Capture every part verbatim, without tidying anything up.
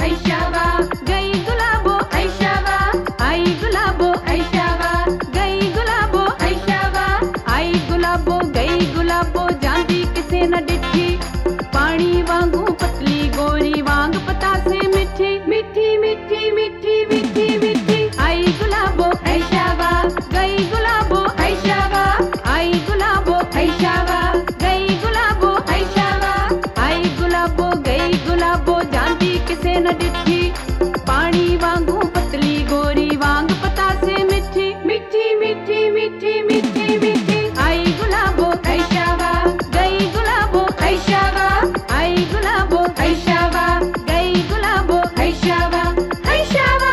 ऐशावा गई गुलाबो ऐशावा आई गुलाबो ऐशावा गई गुलाबो ऐशावा आई गुलाबो गई गुलाबो जांदी किसे न डिठी पानी वांगू पतली गोरी वांग पतासे मिठी मिठी मिठी मिठी मिठी मिठी आई गुलाबो ऐशावा गई गुलाबो ऐशावा आई गुलाबो ऐशावा गई गुलाबो ऐशावा आई गुलाबो गई गुलाबो जांदी किसे न डिठी पानी वांगू पतली गोरी वांग पतासे मिठी मिठी मिठी मिठी मिठी मिठी आई गुलाबो ऐशावा गई गुलाबो ऐशावा आई गुलाबो ऐशावा गई गुलाबो ऐशावा ऐशावा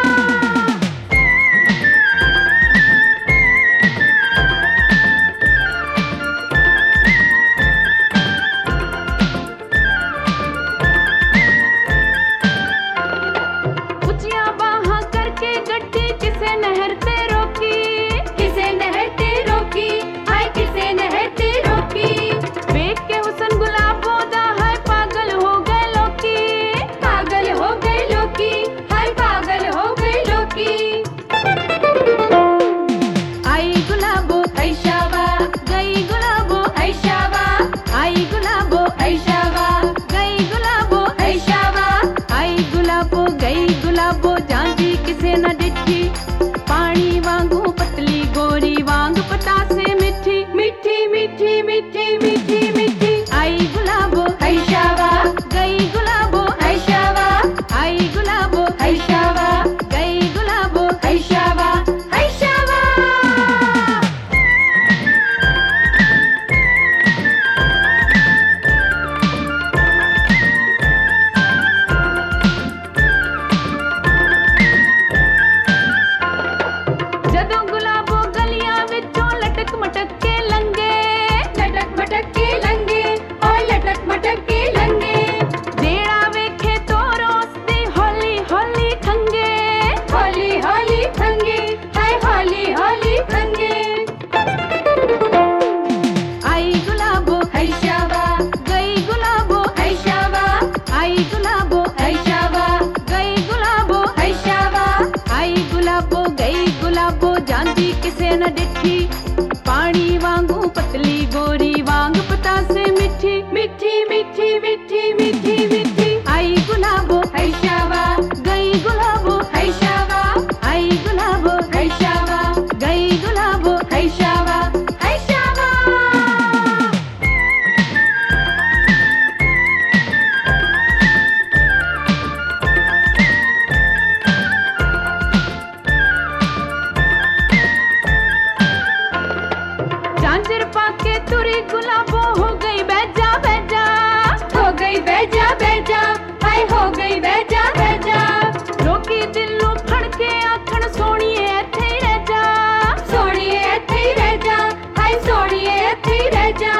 ऊंचियां बाहां करके गड्डी किसे नहर ते रोकी किसे नहर ते रोकी हाय किसे नहर ते रोकी देख के हुसन गुलाबो दा हाय पागल हो गए लोकी पागल हो गए लोकी हाय पागल हो गए लोकी आई गुलाबो ऐशावा गई गुलाबो ऐशावा आई गुलाबो ऐशावा गई गुलाबो ऐशावा आई गुलाबो गई गुलाबो जांदी किसे न डिठी पानी वांगू पतली गोरी वांग पतासे मिठी मिठी मिठी मिठी मिठी मिठी आई गुलाबो ऐशावा गई गुलाबो ऐशावा आई गुलाबो ऐशावा गई गुलाबो ऐशावा ऐशावा ਜਦੋਂ ਗੁਲਾਬੋ ਗਲੀਆਂ ਵਿੱਚੋਂ ਲਟਕ ਮਟਕ ਕੇ ਲੰਗੇ ਲਟਕ ਮਟਕ ਕੇ ਲੰਗੇ ਓਏ ਲਟਕ ਮਟਕ ਕੇ ਲੰਗੇ ਜਿਹੜਾ ਵੇਖੇ ਤੋਰੋ ਉਸਦੀ ਹੌਲੀ ਹੌਲੀ ਖੰਗੇ ਹੌਲੀ ਹੌਲੀ ਖੰਗੇ ਹਾਏ ਹੌਲੀ ਹੌਲੀ ਖੰਗੇ आई गुलाबो ऐशावा गई गुलाबो ऐशावा आई गुलाबो ऐशावा गई गुलाबो ऐशावा आई गुलाबो गई गुलाबो जांदी किसे न डिठी पानी वांगू पतली गोरी वांग पतासे मिठी मिठी मिठी मिठी मिठी मिठी आई गुलाबो ऐशावा गई गुलाबो ऐशावा आई गुलाबो ऐशावा गई गुलाबो ऐशावा ऐशावा झांझर पाके तुरी गुलाबो हो गई बैजा बैजा हो गई बैजा बैजा हाय हो गई बैजा बैजा रोकी दिलों फड़ के आखण सोणीए इत्थे ही रह जा सोणीए इत्थे ही रह जा हाय सोणीए इत्थे ही रह जा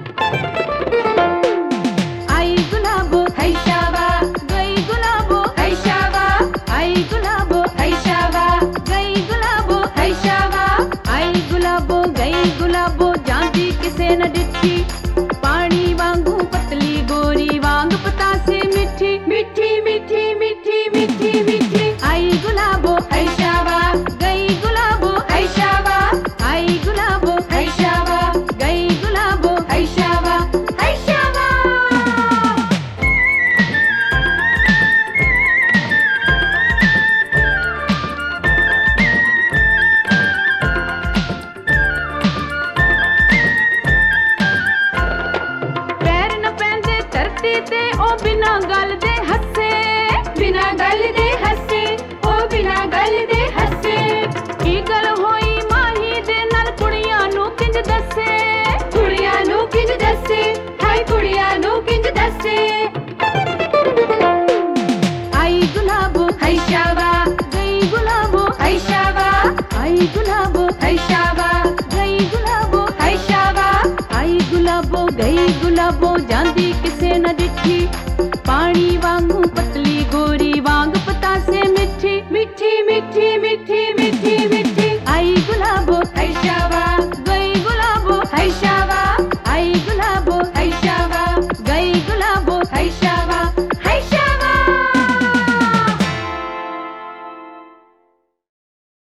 आई गुलाबो ऐशावा गई गुलाबो ऐशावा आई गुलाबो ऐशावा गई गुलाबो ऐशावा आई गुलाबो गई गुलाबो जांदी किसे न डिठी